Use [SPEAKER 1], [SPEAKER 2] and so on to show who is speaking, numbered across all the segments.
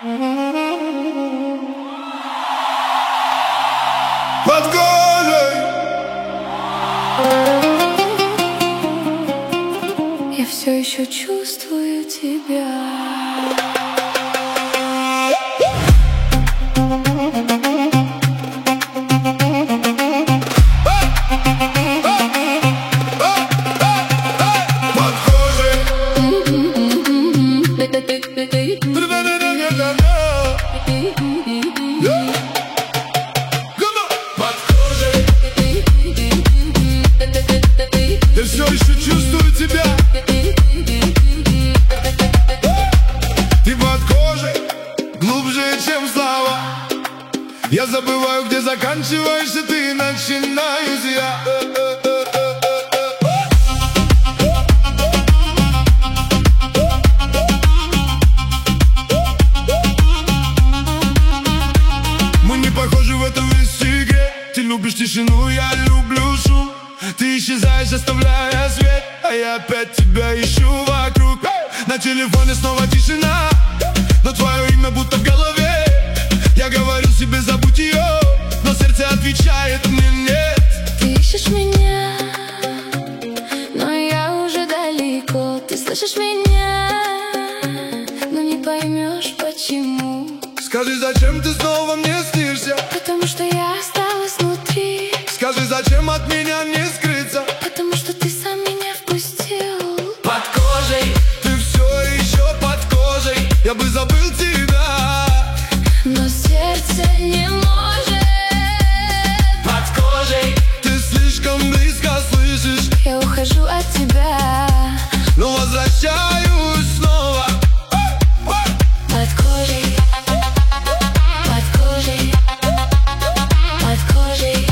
[SPEAKER 1] Под кожей
[SPEAKER 2] я все еще чувствую тебя.
[SPEAKER 1] Я все еще чувствую тебя. Ты под кожей, глубже, чем слова. Я забываю, где заканчиваешься ты и начинаюсь я. Мы не похожи в этом весь игре. Ты любишь тишину, я люблю шум. Ты исчезаешь, оставляя свет, а я опять тебя ищу вокруг. На телефоне снова тишина, но твое имя будто в голове. Я говорю себе, забудь ее, но сердце отвечает мне нет.
[SPEAKER 2] Ты ищешь меня, но я уже далеко. Ты слышишь меня, но не поймешь почему.
[SPEAKER 1] Скажи, зачем ты снова мне снишься?
[SPEAKER 2] Потому что я осталась внутри.
[SPEAKER 1] Скажи, зачем от меня не скрыться?
[SPEAKER 2] Потому что ты сам меня впустил.
[SPEAKER 1] Под кожей, ты все еще под кожей. Я бы забыл тебя,
[SPEAKER 2] но сердце не может.
[SPEAKER 1] под кожей, ты слишком близко слышишь.
[SPEAKER 2] Я ухожу от тебя,
[SPEAKER 1] но возвращаюсь снова.
[SPEAKER 2] под кожей, под кожей, под кожей.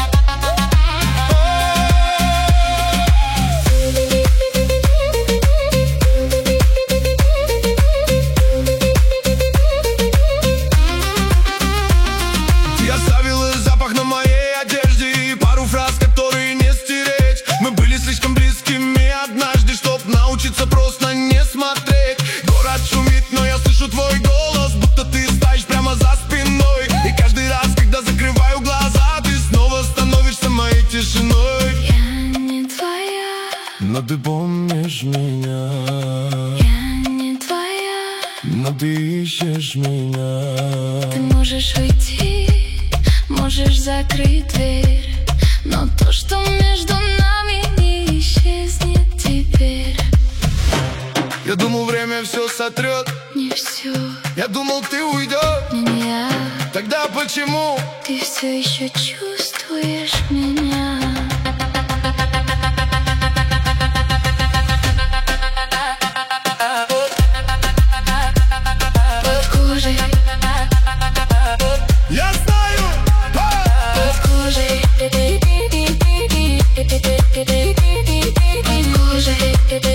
[SPEAKER 1] Ты оставила запах на моей одежде и пару фраз, которые не стереть. Мы были слишком близкими однажды, чтоб научиться просто не смотреть. Город шумит, но я слышу твой голос, будто ты стоишь прямо за спиной. И каждый раз, когда закрываю глаза, ты снова становишься моей тишиной.
[SPEAKER 2] Я не твоя,
[SPEAKER 1] Но ты помнишь меня,
[SPEAKER 2] я не твоя.
[SPEAKER 1] но ты ищешь меня.
[SPEAKER 2] Ты можешь уйти, можешь закрыть дверь, но то, что между нами, не исчезнет теперь.
[SPEAKER 1] Я думал, время все сотрет.
[SPEAKER 2] Не все,
[SPEAKER 1] Я думал, ты уйдешь.
[SPEAKER 2] не я.
[SPEAKER 1] Тогда почему?
[SPEAKER 2] Ты все еще чувствуешь меня. Под кожей,
[SPEAKER 1] Я знаю.
[SPEAKER 2] под кожей, под кожей.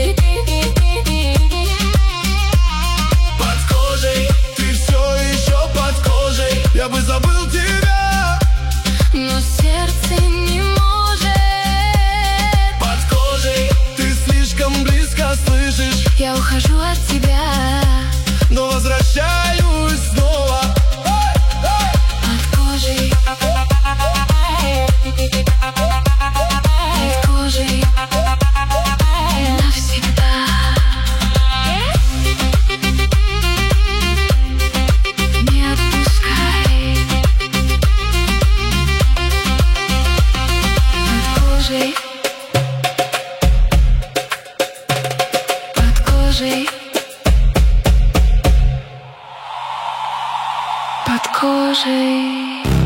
[SPEAKER 1] Под кожей, ты все еще под кожей. Я бы забыл тебя,
[SPEAKER 2] Но сердце не может.
[SPEAKER 1] под кожей, ты слишком близко слышишь,
[SPEAKER 2] Я ухожу от тебя,
[SPEAKER 1] но возвращаюсь снова.
[SPEAKER 2] под кожей, под кожей, навсегда. Не отпускай. Под кожей, под кожей, под кожей.